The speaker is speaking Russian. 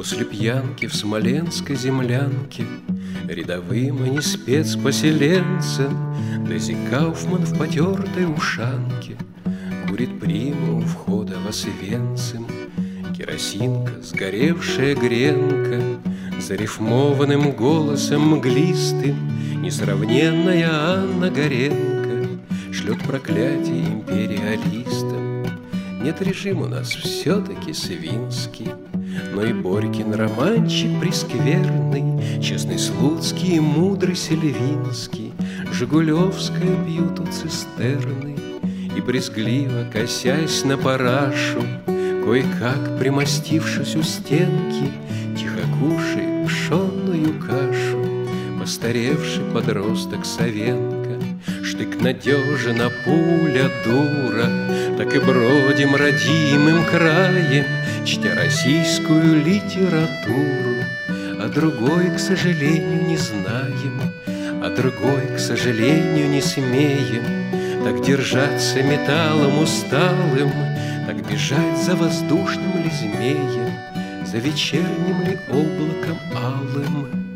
После пьянки в смоленской землянке рядовым, а не спецпоселенцем Дэзи Кауфман в потертой ушанке курит приму у входа в Освенцим. Керосинка, сгоревшая гренка, зарифмованным голосом мглистым несравненная Анна Горенко шлет проклятие империалистам. Нет, режим у нас все-таки свинский, но и Борькин романчик прескверный, честный Слуцкий и мудрый Сельвинский Жигулевская пьют у цистерны. И брезгливо, косясь на парашу, кое-как примостившись у стенки, тихо кушает пшенную кашу постаревший подросток Савенко. Штык надежен, а пуля дура, так и бродим родимым краем, чтя российскую литературу, а другой, к сожалению, не знаем, а другой, к сожалению, не смеем так держаться металлом усталым, так бежать за воздушным ли змеем, за вечерним ли облаком алым.